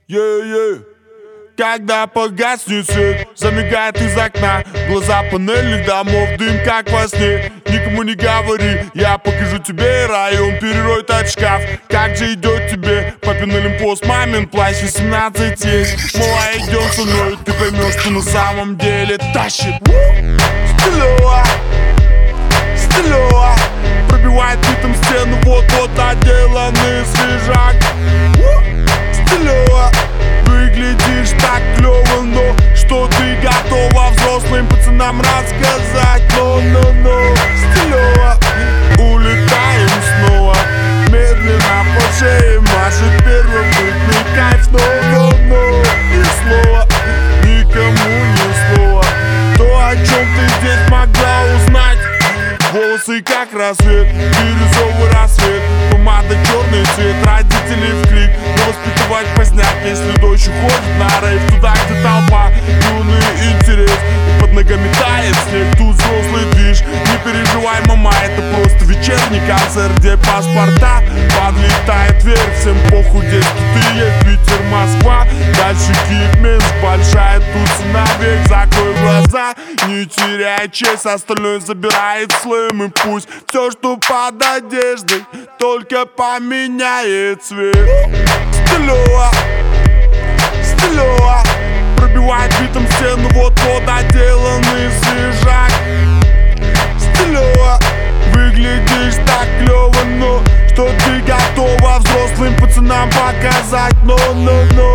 Когда погаснет свет, замигает из окна глаза панельных домов, дым как во сне. Никому не говори, я покажу тебе район, перерой тот шкаф. Как же идет тебе папин олимпос, мамин плащ, 18 есть. Мой, идем со мной, ты поймешь, что на самом деле тащит. Стилева пробивает битом стену, вот-вот отделанный свежак. Стилева, выглядишь так клёво, но что ты готова взрослым пацанам рассказать? Но Стилева, улетаем снова, медленно по шее машет первобытный кайф. Но и слова, никому ни слова, то, о чем ты здесь могла узнать. Волосы как рассвет, бирюзовый рассвет, помада черный цвет, родители в крик, но воспитывать поздняк, если дочь уходит на рейв, туда, где толпа, юный интерес, и под ногами тает снег, тут взрослый движ. Не переживай, мама, это просто вечерний концерт, где паспорта подлетает вверх, всем похуй, где крутые, Питер, Москва, дальше Киев, Минск, большая туса навек, закрой глаза, не теряй честь, остальное забирает слым. И пусть все, что под одеждой, только поменяет цвет. Стилева пробивает битом стену, вот-вот отделанный свежак. Стилева, выглядишь так клёво, но что ты готова взрослым пацанам показать? Но